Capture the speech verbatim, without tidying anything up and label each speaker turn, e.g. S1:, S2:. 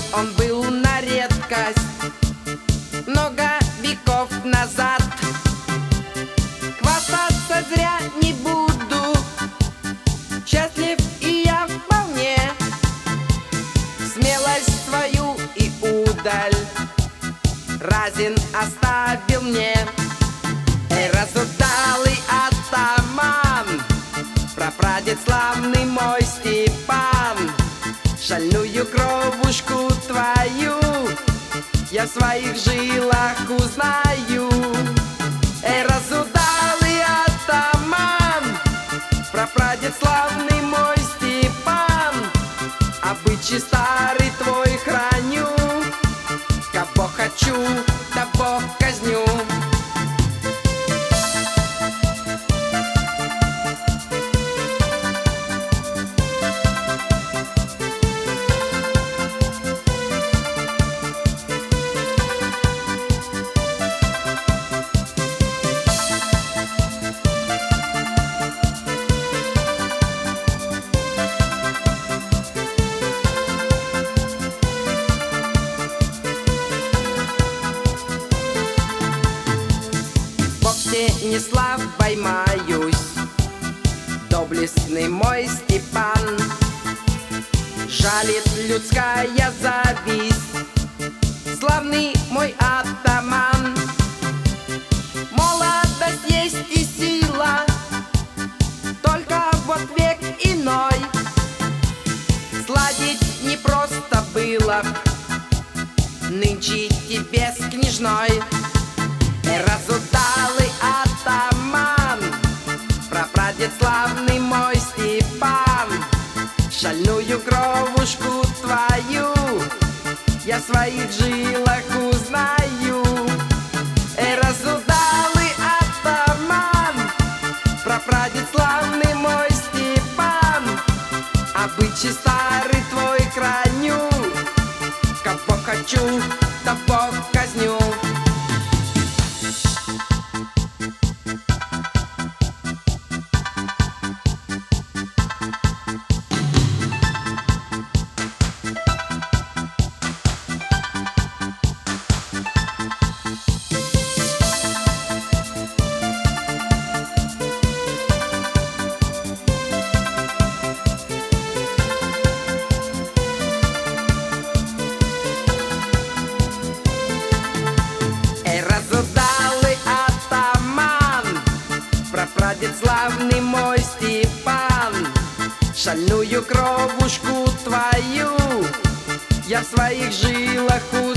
S1: он был на редкость много веков назад. Хвастаться зря не буду, счастлив и я вполне. Смелость свою и удаль Разин оставил мне. Эй, разудалый атаман, прапрадед славный мой Степан, шальную кровушку твою я в своих жилах узнаю. Эй, разудалый атаман, прапрадед славный мой Степан, обычай старый твой храню, кого хочу, того казню. Не славой маюсь, доблестный мой Степан, жалит людская зависть, славный мой атаман. Молодость есть и сила, только вот век иной, сладить не просто было нынче тебе с княжной. Разудалый атаман, прапрадед славный мой Степан, шальную кровушку твою я в своих жилах узнаю. Эй, разудалый атаман, прапрадед славный мой Степан, обычай старый твой храню, кого хочу, того казню. Прапрадед славный мой Степан, шальную кровушку твою я в своих жилах